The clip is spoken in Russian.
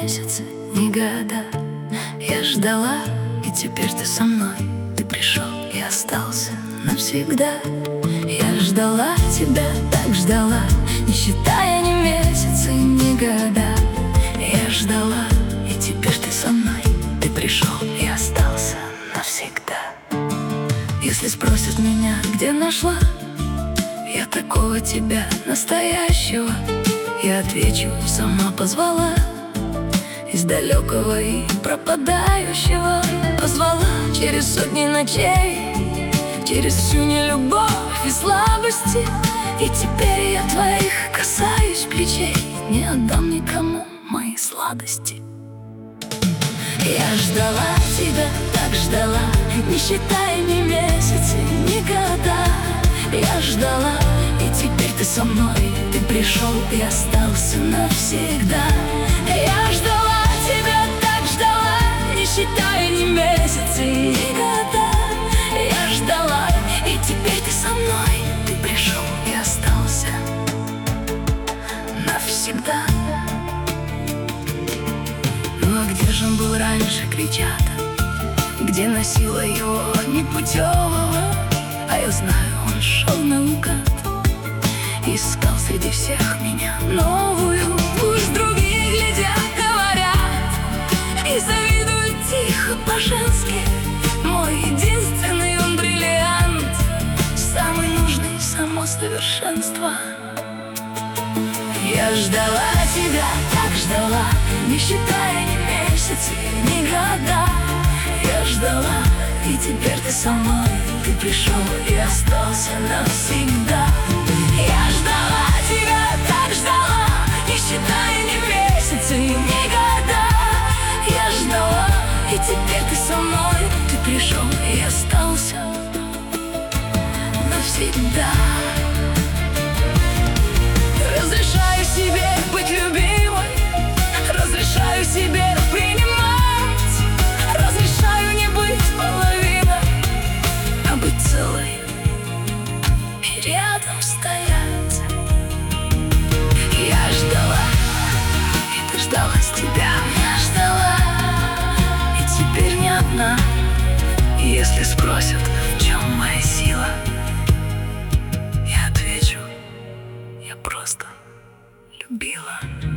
месяцы, не года. Я ждала, и теперь ты со мной. Ты пришел и остался навсегда. Я ждала тебя, так ждала, не считая ни месяцы, ни года. Я ждала, и теперь ты со мной. Ты пришел и остался навсегда. Если спросят меня, где нашла я такого тебя, настоящего, я отвечу, сама позвала из далекого и пропадающего. Позвала через сотни ночей, через всю нелюбовь и слабости. И теперь я твоих касаюсь плечей, не отдам никому мои сладости. Я ждала тебя, так ждала, не считая ни месяцы, ни года. Я ждала, и теперь ты со мной. Ты пришел и остался навсегда. Я ждала тебя, так ждала, не считая ни месяцы, ни года. Я ждала, и теперь ты со мной. Ты пришел и остался навсегда. Ну а где же он был раньше, кричата? Где носила его непутевого? А я знаю, он шел наугад, искал среди всех меня новую. Пусть другие глядят, говорят и завидуют тихо по-женски. Мой единственный он бриллиант, самый нужный, само совершенство. Я ждала тебя, так ждала, не считая ни месяцы, ни года. Я ждала, и теперь ты со мной. Ты пришел и остался навсегда. Я ждала тебя, так ждала, не считая ни месяцы, ни года. Я ждала, и теперь ты со мной. Ты пришел и остался навсегда. Разрешаю себе быть любимой, разрешаю себе принимать, разрешаю не быть половиной, а быть целой и рядом стоять. Я ждала, и дождалась тебя. Я ждала, и теперь не одна. И если спросят, в чем моя сила, я отвечу, я просто любила.